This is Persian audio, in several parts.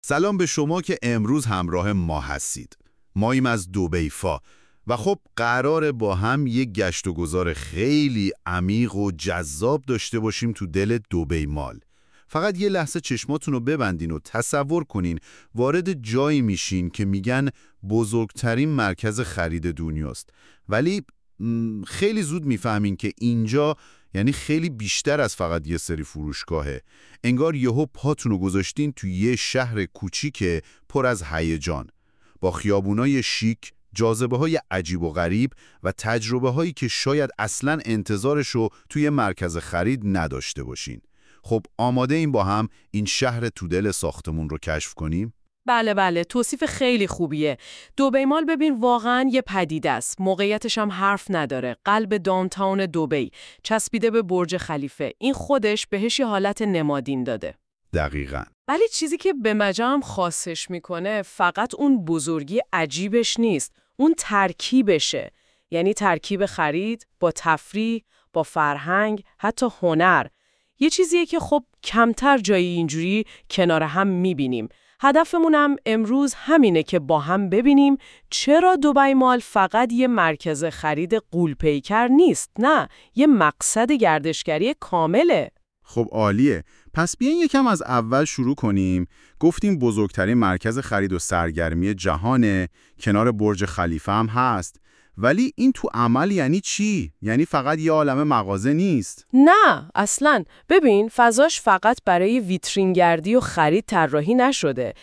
سلام به شما که امروز همراه ما هستید. ماییم از دبی‌فا و خب قراره با هم یک گشت و گذار خیلی عمیق و جذاب داشته باشیم تو دل دبی مال. فقط یه لحظه چشماتون رو ببندین و تصور کنین وارد جایی میشین که میگن بزرگترین مرکز خرید دنیاست، ولی خیلی زود میفهمین که اینجا یعنی خیلی بیشتر از فقط یه سری فروشگاهه. انگار یهو پاتون رو گذاشتین تو یه شهر کوچیک پر از هیجان، با خیابونای شیک، جاذبه‌های عجیب و غریب و تجربه‌هایی که شاید اصلاً انتظارشو توی مرکز خرید نداشته باشین. خب آماده این با هم این شهر تو دل ساختمون رو کشف کنیم؟ بله توصیف خیلی خوبیه. دبی مال ببین واقعاً یه پدیده است. موقعیتش هم حرف نداره. قلب داونتاون دبی، چسبیده به برج خلیفه. این خودش بهش یه حالت نمادین داده. دقیقاً. ولی چیزی که به مجام خاصش میکنه فقط اون بزرگی عجیبش نیست. اون ترکیبشه. یعنی ترکیب خرید با تفریح، با فرهنگ، حتی هنر. یه چیزیه که خب کمتر جایی اینجوری کنار هم میبینیم. هدفمونم امروز همینه که با هم ببینیم چرا دبی مال فقط یه مرکز خرید غول‌پیکر نیست، نه، یه مقصد گردشگری کامله. خب عالیه. پس بیاین یکم از اول شروع کنیم. گفتیم بزرگترین مرکز خرید و سرگرمی جهانه، کنار برج خلیفه هم هست. ولی این تو عمل یعنی چی؟ یعنی فقط یه عالمه مغازه نیست؟ نه، اصلاً. ببین فضاش فقط برای ویترینگردی و خرید طراحی نشده.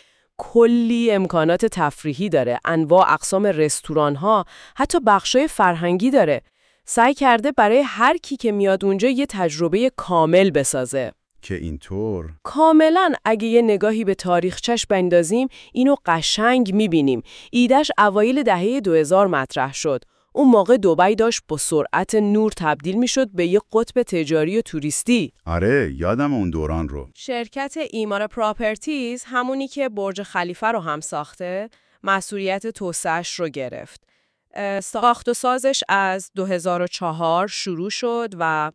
کلی امکانات تفریحی داره، انواع اقسام رستوران‌ها، حتی بخشای فرهنگی داره. سعی کرده برای هر کی که میاد اونجا یه تجربه کامل بسازه. که اینطور؟ کاملاً. اگه یه نگاهی به تاریخچش بندازیم اینو قشنگ میبینیم. ایده‌اش اوایل دهه 2000 مطرح شد. اون موقع دبی داشت با سرعت نور تبدیل میشد به یه قطب تجاری و توریستی. آره، یادم اون دوران رو. شرکت ایمارا پراپرتیز، همونی که برج خلیفه رو هم ساخته، مسئولیت توسعه‌اش رو گرفت. ساخت و سازش از 2004 شروع شد و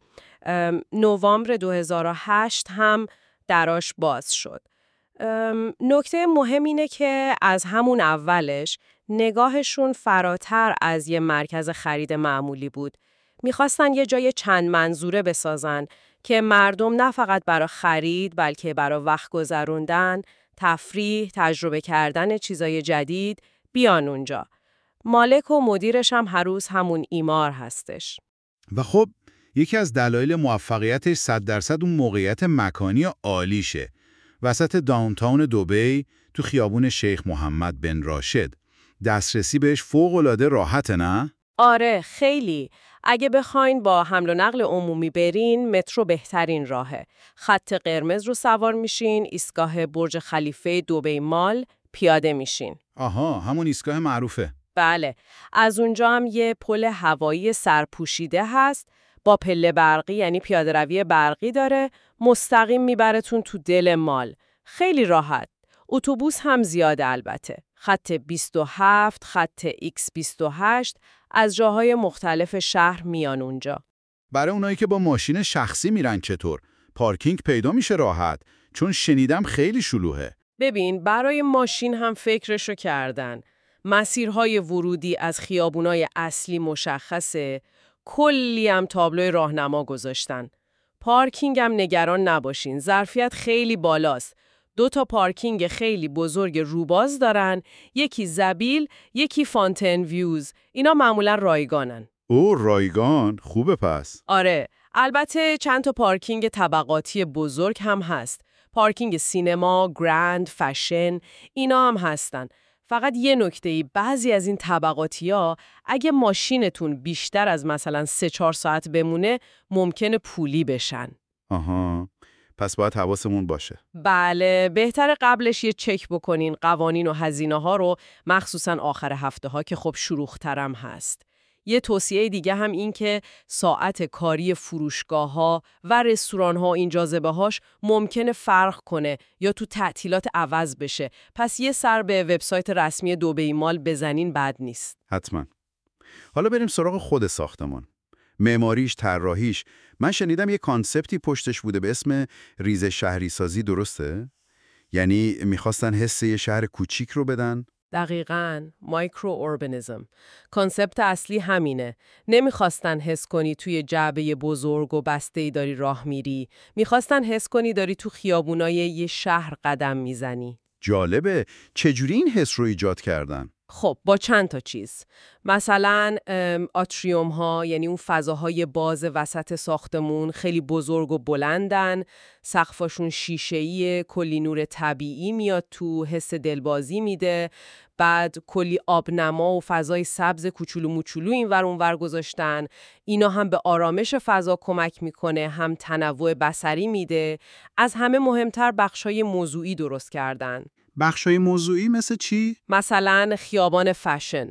نوامبر 2008 هم دراش باز شد. نکته مهم اینه که از همون اولش نگاهشون فراتر از یه مرکز خرید معمولی بود. میخواستن یه جای چند منظوره بسازن که مردم نه فقط برای خرید بلکه برای وقت گذروندن، تفریح، تجربه کردن چیزای جدید بیان اونجا. مالک و مدیرش هم هر روز همون ایمار هستش. و خب یکی از دلایل موفقیتش 100% اون موقعیت مکانی عالیشه. وسط داونتاون دبی تو خیابون شیخ محمد بن راشد. دسترسی بهش فوق‌العاده راحته، نه؟ آره خیلی. اگه بخواین با حمل و نقل عمومی برین، مترو بهترین راهه. خط قرمز رو سوار میشین، ایستگاه برج خلیفه دبی مال پیاده میشین. آها، همون ایستگاه معروفه. بله. از اونجا هم یه پل هوایی سرپوشیده هست با پله برقی، یعنی پیاده‌روی برقی داره، مستقیم میبرتون تو دل مال. خیلی راحت. اتوبوس هم زیاده البته. خط 27، خط X28 از جاهای مختلف شهر میان اونجا. برای اونایی که با ماشین شخصی میرن چطور؟ پارکینگ پیدا میشه راحت؟ چون شنیدم خیلی شلوغه. ببین برای ماشین هم فکرشو کردن. مسیرهای ورودی از خیابونای اصلی مشخصه، کلی هم تابلوی راهنما گذاشتن. پارکینگ هم نگران نباشین، ظرفیت خیلی بالاست. 2 تا پارکینگ خیلی بزرگ روباز دارن، یکی زبیل، یکی فانتن ویوز. اینا معمولا رایگانن. او رایگان، خوبه پس. آره، البته چند تا پارکینگ طبقاتی بزرگ هم هست. پارکینگ سینما، گرند، فشن، اینا هم هستن. فقط یه نکته‌ای، بعضی از این طبقاتی‌ها اگه ماشینتون بیشتر از مثلا 3-4 ساعت بمونه ممکنه پولی بشن. آها، پس باید حواسمون باشه. بله، بهتره قبلش یه چک بکنین قوانین و هزینه‌ها رو، مخصوصا آخر هفته‌ها که خب شلوغ‌ترم هست. یه توصیه دیگه هم این که ساعت کاری فروشگاه‌ها و رستوران‌ها و این جاذبه‌هاش ممکنه فرق کنه یا تو تعطیلات عوض بشه. پس یه سر به وبسایت رسمی دبی مال بزنین بد نیست. حتما. حالا بریم سراغ خود ساختمان. معماریش، طراحیش. من شنیدم یه کانسپتی پشتش بوده به اسم ریز شهری سازی، درسته؟ یعنی میخواستن حس یه شهر کوچیک رو بدن؟ دقیقاً، مایکرو اوربانیسم. کانسپت اصلی همینه. نمیخواستن حس کنی توی جعبه بزرگ و بسته‌ای داری راه میری. میخواستن حس کنی داری تو خیابونای یه شهر قدم میزنی. جالبه. چجوری این حس رو ایجاد کردن؟ خب با چند تا چیز. مثلا آتریوم ها، یعنی اون فضاهای باز وسط ساختمون، خیلی بزرگ و بلندن، سقفاشون شیشه‌ایه، کلی نور طبیعی میاد تو، حس دلبازی میده. بعد کلی آبنما و فضای سبز کوچولو موچولو اینور اونور گذاشتن. اینا هم به آرامش فضا کمک میکنه، هم تنوع بصری میده. از همه مهمتر بخشای موضوعی درست کردن. بخشای موضوعی مثل چی؟ مثلا خیابان فشن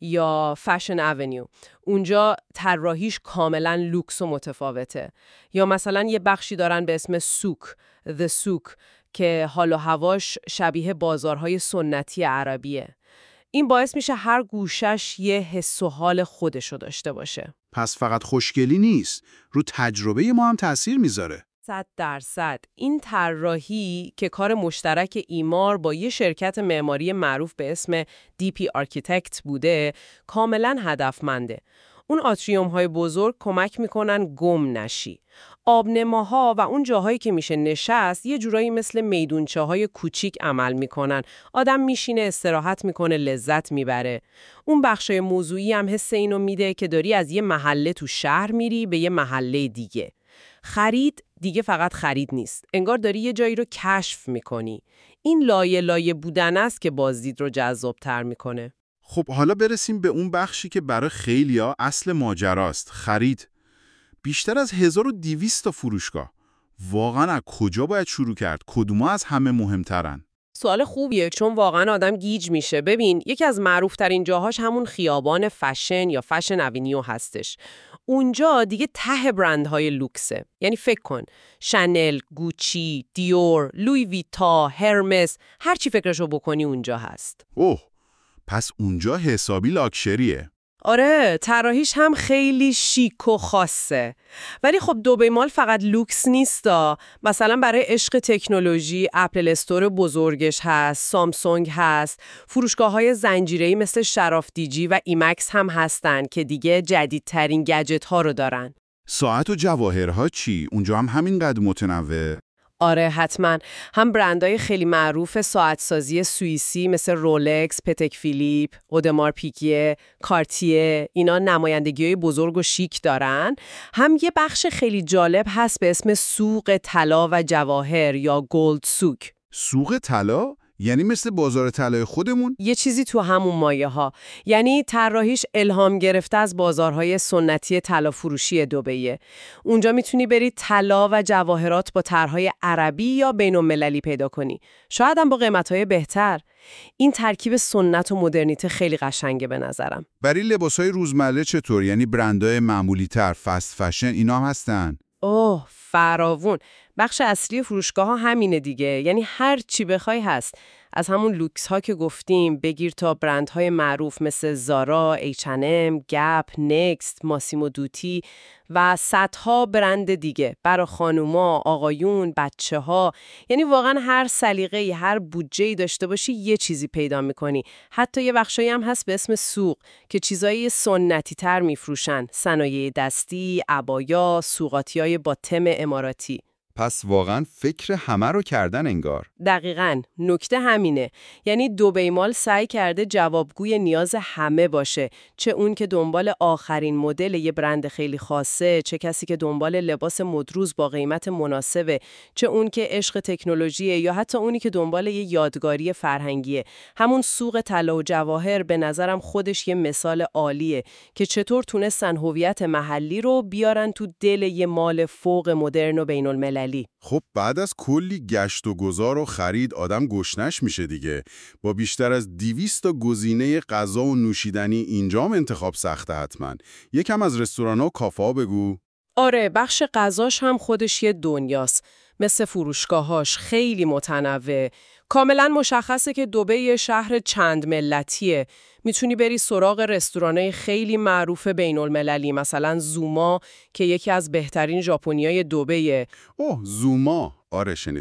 یا فشن اونیو. اونجا طراحیش کاملا لوکس و متفاوته. یا مثلا یه بخشی دارن به اسم سوک، The سوک، که حال و هواش شبیه بازارهای سنتی عربیه. این باعث میشه هر گوشش یه حس و حال خودشو داشته باشه. پس فقط خوشگلی نیست، رو تجربه ما هم تأثیر میذاره. 100%. این طراحی که کار مشترک ایمار با یه شرکت معماری معروف به اسم DP Architect بوده، کاملا هدفمنده. اون آتریوم‌های بزرگ کمک میکنن گم نشی. آبنماها و اون جاهایی که میشه نشست یه جورایی مثل میدونچه‌های کوچیک عمل میکنن. آدم میشینه، استراحت میکنه، لذت میبره. اون بخشای موضوعی هم حس اینو میده که داری از یه محله تو شهر میری به یه محله دیگه. خرید دیگه فقط خرید نیست. انگار داری یه جایی رو کشف میکنی. این لایه لایه بودن است که بازدید رو جذاب‌تر میکنه. خب حالا برسیم به اون بخشی که برای خیلیا اصل ماجراست، خرید. بیشتر از 1200 تا فروشگاه. واقعا از کجا باید شروع کرد؟ کدوما از همه مهمترن؟ سوال خوبیه، چون واقعا آدم گیج میشه. ببین، یکی از معروف‌ترین جاهاش همون خیابان فشن یا فشن اونیو هستش. اونجا دیگه ته برندهای لوکسه. یعنی فکر کن، شانل، گوچی، دیور، لوی ویتا، هرمس، هر چی فکرشو بکنی اونجا هست. اوه، پس اونجا حسابی لاکچریه. آره، طراحیش هم خیلی شیک و خاصه. ولی خب دبی مال فقط لوکس نیستا. مثلا برای عشق تکنولوژی اپل استور بزرگش هست، سامسونگ هست، فروشگاه‌های زنجیره‌ای مثل شراف دیجی و ایمکس هم هستن که دیگه جدیدترین گجت ها رو دارن. ساعت و جواهرها چی؟ اونجا هم همینقدر متنوع؟ آره حتما. هم برندهای خیلی معروف ساعتسازی سوئیسی مثل رولکس، پتک فیلیپ، اودمار پیکیه، کارتیه، اینا نمایندگی‌های بزرگ و شیک دارن. هم یه بخش خیلی جالب هست به اسم سوق طلا و جواهر یا گولد سوک. سوق طلا؟ یعنی مثل بازار طلای خودمون؟ یه چیزی تو همون مایه ها. یعنی طراحیش الهام گرفته از بازارهای سنتی طلا فروشی دبیه. اونجا میتونی بری طلا و جواهرات با طرحهای عربی یا بین‌المللی پیدا کنی. شاید هم با قیمت‌های بهتر. این ترکیب سنت و مدرنیته خیلی قشنگه به نظرم. برای لباسای روزمره چطور؟ یعنی برندهای معمولی‌تر، فست فشن اینا هم هستن؟ اوه، فراوون. بخش اصلی فروشگاه ها همینه دیگه. یعنی هر چی بخوای هست. از همون لوکس ها که گفتیم بگیر تا برندهای معروف مثل زارا، H&M، گپ، نکست، ماسیمو دوتی و صدها برند دیگه برای خانوما، آقایون، بچه ها. یعنی واقعا هر سلیقه‌ای، هر بودجه‌ای داشته باشی یه چیزی پیدا میکنی. حتی یه بخشایی هم هست به اسم سوق که چیزایی سنتی تر میفروشن. صنایع دستی، عبایا، سوغاتیای با تم اماراتی. پس واقعا فکر همه رو کردن انگار. دقیقاً، نکته همینه. یعنی دبی مال سعی کرده جوابگوی نیاز همه باشه، چه اون که دنبال آخرین مدل یه برند خیلی خاصه، چه کسی که دنبال لباس مدروز با قیمت مناسبه، چه اون که عشق تکنولوژیه، یا حتی اونی که دنبال یه یادگاری فرهنگیه. همون سوق طلا و جواهر به نظرم خودش یه مثال عالیه که چطور تونستن هویت محلی رو بیارن تو دل یه مال فوق مدرن و بین‌المللی. خب بعد از کلی گشت و گذار و خرید آدم گشنش میشه دیگه. با بیشتر از 200 تا گزینه غذا و نوشیدنی اینجام انتخاب سخته حتما. یکم از رستوران‌ها و کافه‌ها بگو. آره، بخش غذاش هم خودش یه دنیاست. مثل فروشگاهاش خیلی متنوع. کاملا مشخصه که دبی یه شهر چند ملتیه. میتونی بری سراغ رستورانای خیلی معروف بین‌المللی، مثلا زوما که یکی از بهترین ژاپنیای دبیه. اوه، زوما. آره شنیدم.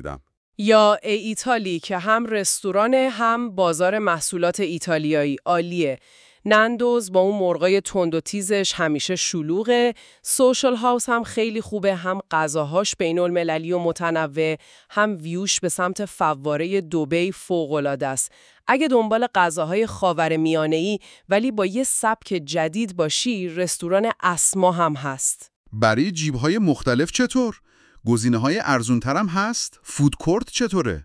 یا ایتالی که هم رستوران هم بازار محصولات ایتالیایی عالیه. نندوز با اون مرغای تند و تیزش همیشه شلوغه. سوشال هاوس هم خیلی خوبه، هم غذاهاش بین‌المللی و متنوع، هم ویوش به سمت فواره دبی فوق‌العاده است. اگه دنبال غذاهای خاورمیانه‌ای ولی با یه سبک جدید باشی، رستوران اسما هم هست. برای جیب‌های مختلف چطور؟ گزینه‌های ارزون‌تر هم هست؟ فود کورت چطوره؟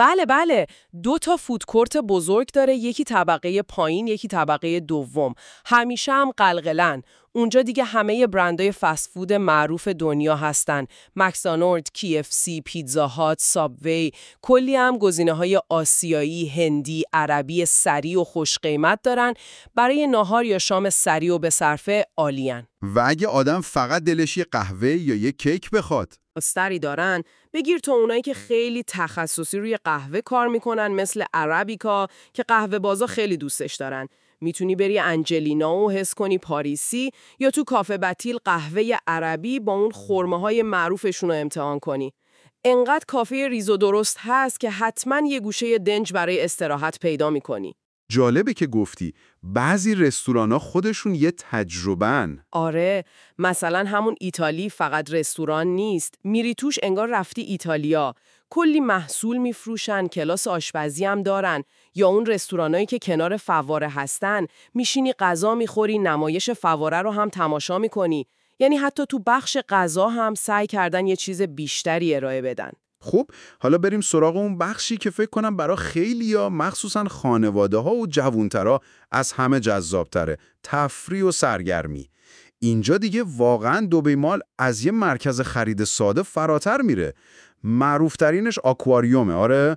بله 2 تا فودکورت بزرگ داره، یکی طبقه پایین یکی طبقه دوم. همیشه هم قلقلن. اونجا دیگه همه برندهای فست فود معروف دنیا هستن. مکدونالد، KFC، پیتزا هات، سابوی. کلی هم گزینه‌های آسیایی، هندی، عربی سریع و خوش قیمت دارن. برای ناهار یا شام سریع و به صرفه عالیان. و اگه آدم فقط دلش یه قهوه یا یه کیک بخواد؟ استری دارن، بگیر تو اونایی که خیلی تخصصی روی قهوه کار میکنن، مثل عربیکا که قهوه بازا خیلی دوستش دارن. میتونی بری انجلینا و حس کنی پاریسی، یا تو کافه بتیل قهوه عربی با اون خرمه‌های معروفشون رو امتحان کنی. انقدر کافه ریزو درست هست که حتما یه گوشه دنج برای استراحت پیدا میکنی. جالبه که گفتی بعضی رستورانا خودشون یه تجربه‌ن. آره، مثلا همون ایتالی فقط رستوران نیست، میری توش انگار رفتی ایتالیا. کلی محصول میفروشن، کلاس آشپزی هم دارن. یا اون رستورانایی که کنار فواره هستن، میشینی غذا میخوری، نمایش فواره رو هم تماشا میکنی. یعنی حتی تو بخش غذا هم سعی کردن یه چیز بیشتری ارائه بدن. خب حالا بریم سراغ اون بخشی که فکر کنم برای خیلیا، مخصوصا خانواده‌ها و جوانترها، از همه جذابتره: تفریح و سرگرمی. اینجا دیگه واقعاً دبی مال از یه مرکز خرید ساده فراتر میره. معروفترینش آکواریومه. آره؟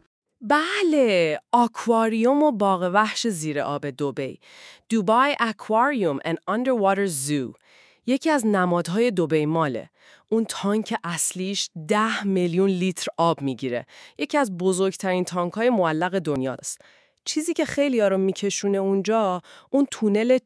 بله، آکواریوم و باغ وحش زیر آب دبی. دوبای اکواریوم and Underwater Zoo. یکی از نمادهای دبی ماله. اون تانک اصلیش 10 میلیون لیتر آب میگیره. یکی از بزرگترین تانک‌های معلق دنیاست. چیزی که خیلی‌ها رو میکشونه اونجا، اون تونل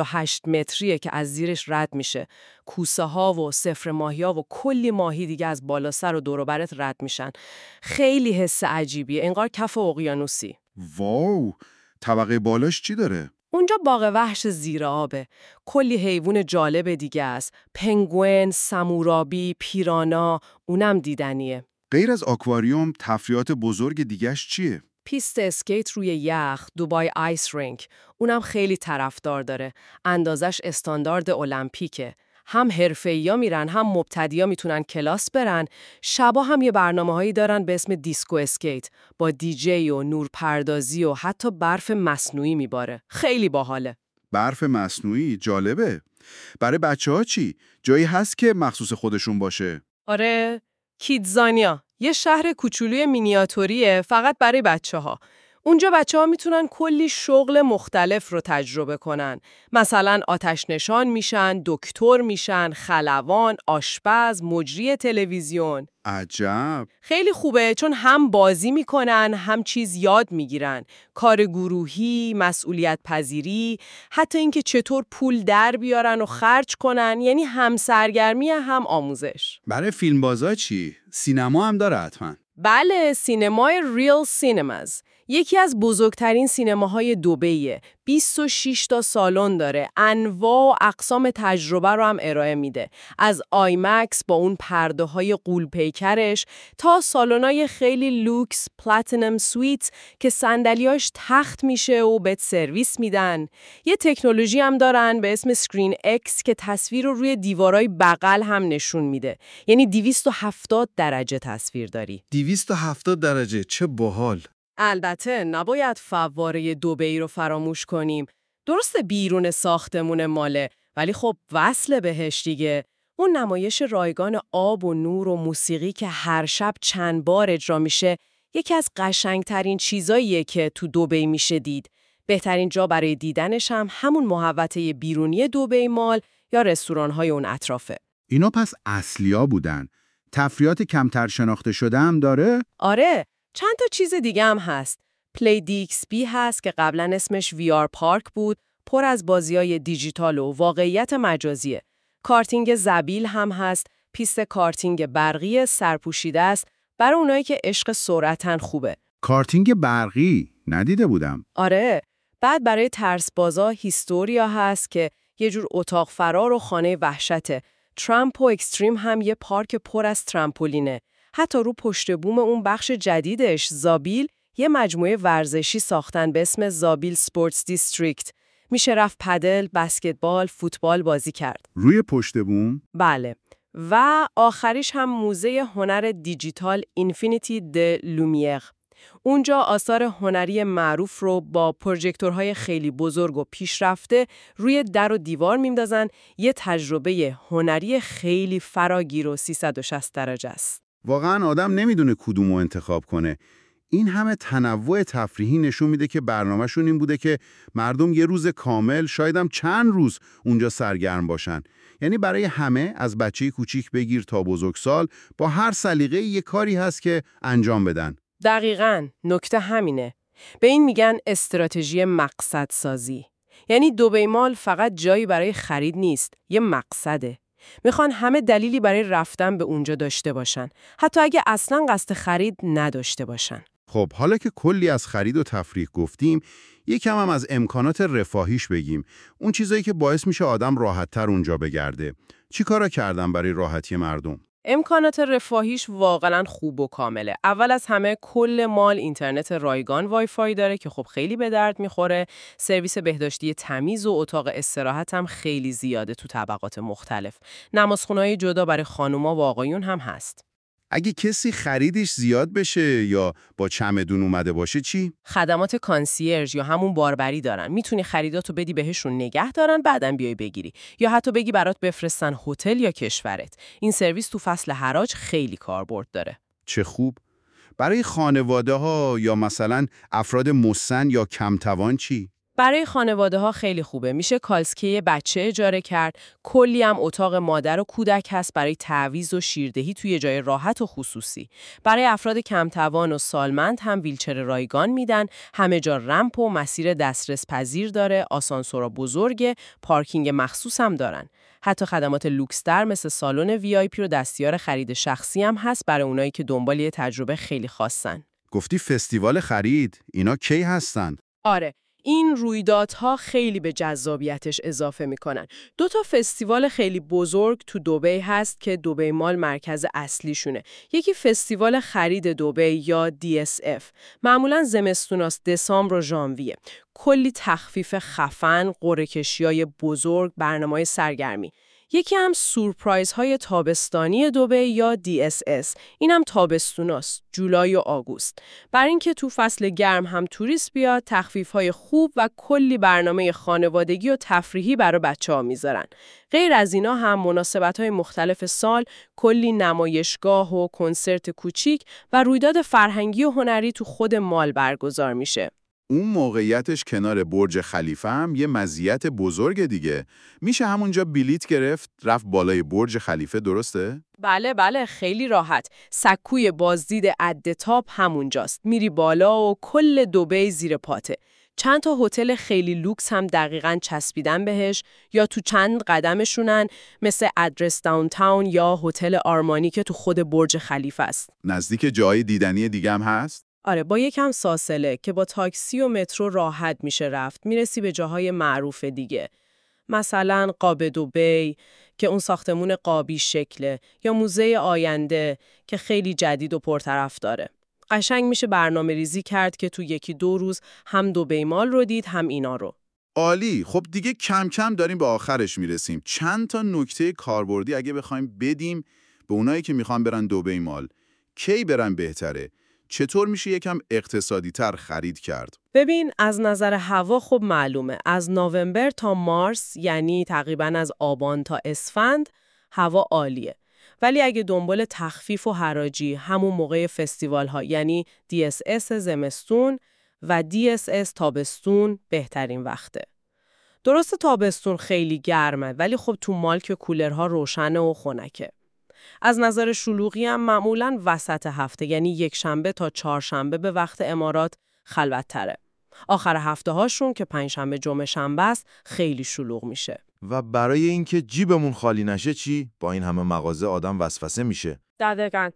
48 متریه که از زیرش رد میشه. کوسه ها و صفر ماهیا و کلی ماهی دیگه از بالا سر و دور و برت رد میشن. خیلی حس عجیبیه، انگار کف اقیانوسی. واو، طبقه بالاش چی داره؟ اونجا باغ وحش زیر آبه. کلی حیوان جالب دیگه است. پنگوئن، سمورابی، پیرانا، اونم دیدنیه. غیر از آکواریوم، تفریحات بزرگ دیگه‌اش چیه؟ پیست اسکیت روی یخ، دوبای آیس رینک، اونم خیلی طرفدار داره. اندازش استاندارد المپیکه. هم حرفه‌ای‌ها میرن، هم مبتدی‌ها میتونن کلاس برن. شبا هم یه برنامه‌هایی دارن به اسم دیسکو اسکیت، با دیجی و نورپردازی و حتی برف مصنوعی میباره. خیلی باحاله. برف مصنوعی جالبه. برای بچه‌ها چی؟ جایی هست که مخصوص خودشون باشه؟ آره، کیدزانیا، یه شهر کوچولوی مینیاتوریه فقط برای بچه‌ها. اونجا بچه‌ها میتونن کلی شغل مختلف رو تجربه کنن. مثلا آتش نشان میشن، دکتر میشن، خلبان، آشپز، مجری تلویزیون. عجب. خیلی خوبه چون هم بازی میکنن، هم چیز یاد میگیرن. کار گروهی، مسئولیت پذیری، حتی اینکه چطور پول در بیارن و خرج کنن، یعنی هم سرگرمی هم آموزش. برای فیلمبازا چی؟ سینما هم داره حتما. بله، سینمای ریل سینماز. یکی از بزرگترین سینماهای دبیه. 26 تا سالن داره. انواع و اقسام تجربه رو هم ارائه میده. از آیمکس با اون پرده های غول‌پیکرش تا سالن‌های خیلی لوکس پلاتینم سویت که صندلیاش تخت میشه و بهت سرویس میدن. یه تکنولوژی هم دارن به اسم اسکرین اکس که تصویر رو روی دیوارای بغل هم نشون میده. یعنی 270 درجه تصویر داری. 270 درجه، چه باحال. البته نباید فواره دبی رو فراموش کنیم. درسته بیرون ساختمون ماله، ولی خب وصل بهش دیگه. اون نمایش رایگان آب و نور و موسیقی که هر شب چند بار اجرا میشه، یکی از قشنگترین چیزاییه که تو دبی میشه دید. بهترین جا برای دیدنش هم همون محوطه بیرونی دبی مال یا رستوران‌های اون اطرافه. اینا پس اصلیا بودن. تفریحات کمتر شناخته شده هم داره؟ آره، چند تا چیز دیگه هم هست. پلی دیکسبی هست که قبلا اسمش VR پارک بود، پر از بازیای دیجیتال و واقعیت مجازیه. کارتینگ زبیل هم هست، پیست کارتینگ برقی سرپوشیده است، برای اونایی که عشق سرعتن خوبه. کارتینگ برقی ندیده بودم. آره، بعد برای ترسبازا هیستوریا هست که یه جور اتاق فرار و خانه وحشته. ترامپ و اکستریم هم یه پارک پر از ترامپولینه. حتی رو پشت بوم اون بخش جدیدش زابیل یه مجموعه ورزشی ساختن به اسم زابیل سپورتس دیستریکت. میشه رفت پدل، بسکتبال، فوتبال بازی کرد. روی پشت بوم؟ بله. و آخریش هم موزه هنر دیجیتال اینفینیتی د لومیر. اونجا آثار هنری معروف رو با پروژکتورهای خیلی بزرگ و پیشرفته روی در و دیوار میندازن. یه تجربه هنری خیلی فراگیر و 360 درجه است. واقعا آدم نمیدونه کدومو انتخاب کنه. این همه تنوع تفریحی نشون میده که برنامه‌شون این بوده که مردم یه روز کامل، شاید هم چند روز اونجا سرگرم باشن. یعنی برای همه، از بچه کوچیک بگیر تا بزرگسال، با هر سلیقه‌ای یه کاری هست که انجام بدن. دقیقاً، نکته همینه. به این میگن استراتژی مقصد سازی. یعنی دبی مال فقط جایی برای خرید نیست، یه مقصده. میخوان همه دلیلی برای رفتن به اونجا داشته باشن، حتی اگه اصلاً قصد خرید نداشته باشن. خب حالا که کلی از خرید و تفریح گفتیم، یکم هم از امکانات رفاهیش بگیم. اون چیزایی که باعث میشه آدم راحت‌تر اونجا بگرده. چی کارا کردن برای راحتی مردم؟ امکانات رفاهیش واقعاً خوب و کامله. اول از همه کل مال اینترنت رایگان وای فای داره که خب خیلی به درد میخوره. سرویس بهداشتی تمیز و اتاق استراحت هم خیلی زیاده تو طبقات مختلف. نمازخونه‌های جدا برای خانوما و آقایون هم هست. اگه کسی خریدش زیاد بشه یا با چمدون اومده باشه چی؟ خدمات کانسیرژ یا همون باربری دارن. میتونی خریداتو بدی بهشون نگه دارن، بعدن بیای بگیری. یا حتی بگی برات بفرستن هتل یا کشورت. این سرویس تو فصل حراج خیلی کاربرد داره. چه خوب. برای خانواده‌ها یا مثلا افراد مسن یا کمتوان چی؟ برای خانواده‌ها خیلی خوبه. میشه کالسکه بچه اجاره کرد. کلی هم اتاق مادر و کودک هست برای تعویض و شیردهی توی جای راحت و خصوصی. برای افراد کمتوان و سالمند هم ویلچر رایگان میدن. همه جا رمپ و مسیر دسترس پذیر داره. آسانسورا بزرگه. پارکینگ مخصوص هم دارن. حتی خدمات لوکس‌تر مثل سالن VIP و دستیار خرید شخصی هم هست برای اونایی که دنبال یه تجربه خیلی خاصن. گفتی فستیوال خرید. اینا کی هستن؟ آره. این رویدادها خیلی به جذابیتش اضافه میکنن. 2 فستیوال خیلی بزرگ تو دبی هست که دبی مال مرکز اصلیشونه. یکی فستیوال خرید دبی یا DSF. معمولاً زمستوناست، دسامبر و ژانویه. کلی تخفیف خفن، قرعه‌کشی‌های بزرگ، برنامه‌های سرگرمی. یکی هم سورپرایزهای تابستانی دبی یا DSS. این هم تابستوناست، جولای و آگوست. برای اینکه تو فصل گرم هم توریست بیاد، تخفیف‌های خوب و کلی برنامه خانوادگی و تفریحی برای بچه‌ها میذارن. غیر از اینا هم مناسبت‌های مختلف سال، کلی نمایشگاه و کنسرت کوچیک و رویداد فرهنگی و هنری تو خود مال برگزار میشه. اون موقعیتش کنار برج خلیفه هم یه مزیت بزرگ دیگه. میشه همونجا بلیت گرفت، رفت بالای برج خلیفه، درسته؟ بله خیلی راحت. سکوی بازدید ادتاپ همونجاست. میری بالا و کل دبی زیر پاته. چند تا هتل خیلی لوکس هم دقیقاً چسبیدن بهش یا تو چند قدمشونن، مثل ادرس داونتاون یا هتل آرمانی که تو خود برج خلیفه است. نزدیک جای دیدنی دیگه هم هست؟ آره، با یکم فاصله که با تاکسی و مترو راحت میشه رفت. میرسی به جاهای معروف دیگه. مثلا قاب دبی که اون ساختمون قابی شکله، یا موزه آینده که خیلی جدید و پرطرف داره. قشنگ میشه برنامه ریزی کرد که تو 1-2 روز هم دبی مال رو دید، هم اینا رو. عالی. خب دیگه کم کم داریم به آخرش میرسیم. چند تا نکته کاربردی اگه بخوایم بدیم به اونایی که میخوان برن دبی مال، کی برن بهتره؟ چطور میشه یکم اقتصادی تر خرید کرد؟ ببین، از نظر هوا خب معلومه. از نوامبر تا مارس، یعنی تقریباً از آبان تا اسفند، هوا عالیه. ولی اگه دنبال تخفیف و حراجی، همون موقع فستیوال ها، یعنی DSS زمستون و DSS تابستون، بهترین وقته. درسته تابستون خیلی گرمه، ولی خب تو مال که کولرها روشنه و خنکه. از نظر شلوغی هم معمولاً وسط هفته، یعنی 1 شنبه تا 4 شنبه به وقت امارات خلوت تره. آخر هفته هاشون که 5 شنبه جمعه شنبه است خیلی شلوغ میشه. و برای اینکه جیبمون خالی نشه چی؟ با این همه مغازه آدم وسوسه میشه. دقیقاً.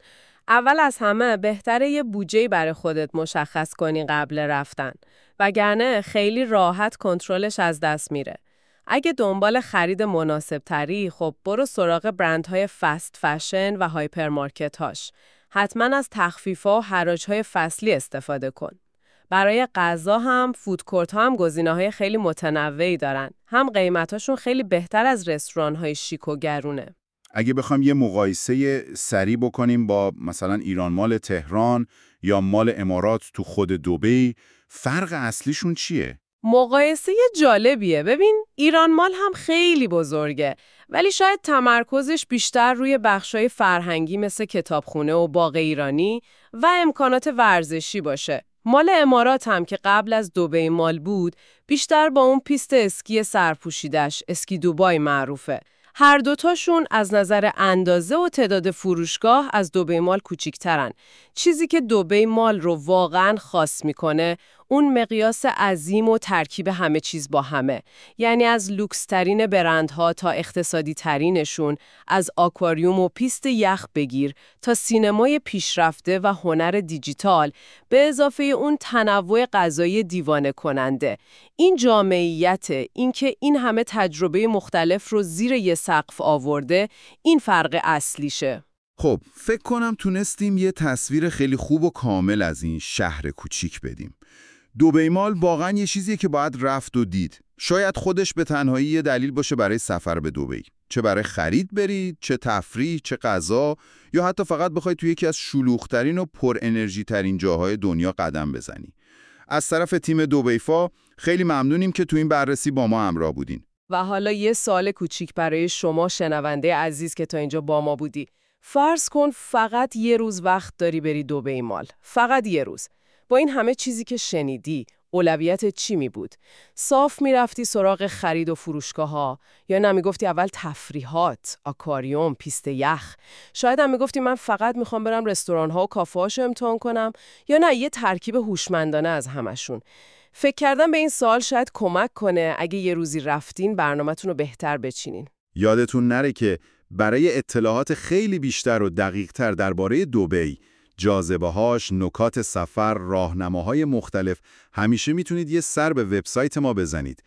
اول از همه بهتره یه بودجه‌ای برای خودت مشخص کنی قبل رفتن، وگرنه خیلی راحت کنترلش از دست میره. اگه دنبال خرید مناسب تری، خب برو سراغ برندهای فست فشن و هایپرمارکت هاش. حتما از تخفیف‌ها و حراج‌های فصلی استفاده کن. برای غذا هم فودکورت ها هم گزینه‌های خیلی متنوعی دارن. هم قیمتاشون خیلی بهتر از رستوران‌های شیک و گرونه. اگه بخوام یه مقایسه سریع بکنیم با مثلا ایران مال تهران یا مال امارات تو خود دبی، فرق اصلیشون چیه؟ مقایسه جالبیه. ببین ایران مال هم خیلی بزرگه، ولی شاید تمرکزش بیشتر روی بخشای فرهنگی مثل کتابخونه و باغ ایرانی و امکانات ورزشی باشه. مال امارات هم که قبل از دبی مال بود، بیشتر با اون پیست اسکی سرپوشیدش، اسکی دوبای معروفه. هر دوتاشون از نظر اندازه و تعداد فروشگاه از دبی مال کوچیک‌ترن. چیزی که دبی مال رو واقعاً خاص میکنه، اون مقیاس عظیم و ترکیب همه چیز با همه. یعنی از لوکس ترین برندها تا اقتصادی ترینشون، از آکواریوم و پیست یخ بگیر تا سینمای پیشرفته و هنر دیجیتال، به اضافه اون تنوع غذایی دیوانه کننده. این جامعیت، اینکه این همه تجربه مختلف رو زیر یه سقف آورده، این فرق اصلیشه. خب فکر کنم تونستیم یه تصویر خیلی خوب و کامل از این شهر کوچیک بدیم. دبی مال واقعا یه چیزیه که باید رفت و دید. شاید خودش به تنهایی یه دلیل باشه برای سفر به دبی. چه برای خرید برید، چه تفریح، چه غذا، یا حتی فقط بخوای توی یکی از شلوغ‌ترین و پر انرژی ترین جاهای دنیا قدم بزنی. از طرف تیم دبیفا خیلی ممنونیم که تو این بررسی با ما همراه بودین. و حالا یه سوال کوچیک برای شما شنونده عزیز که تا اینجا با ما بودی. فرض کن فقط یه روز وقت داری بری دبی مال. فقط یه روز. با این همه چیزی که شنیدی، اولویت چی می بود؟ صاف می رفتی سراغ خرید و فروشگاه ها، یا نه می گفتی اول تفریحات، آکواریوم، پیست یخ؟ شاید هم می گفتی من فقط می خوام برم رستوران ها و کافه هاشو امتحان کنم، یا نه یه ترکیب هوشمندانه از همشون. فکر کردم به این سوال شاید کمک کنه اگه یه روزی رفتین برنامه‌تون رو بهتر بچینین. یادتون نره که برای اطلاعات خیلی بیشتر و دقیق‌تر درباره دبی، جاذبه‌هاش، نکات سفر، راهنماهای مختلف، همیشه میتونید یه سر به وبسایت ما بزنید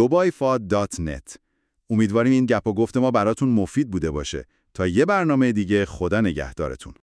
dubaifa.net. امیدواریم این گپ و گفت ما براتون مفید بوده باشه. تا یه برنامه دیگه، خدا نگهدارتون.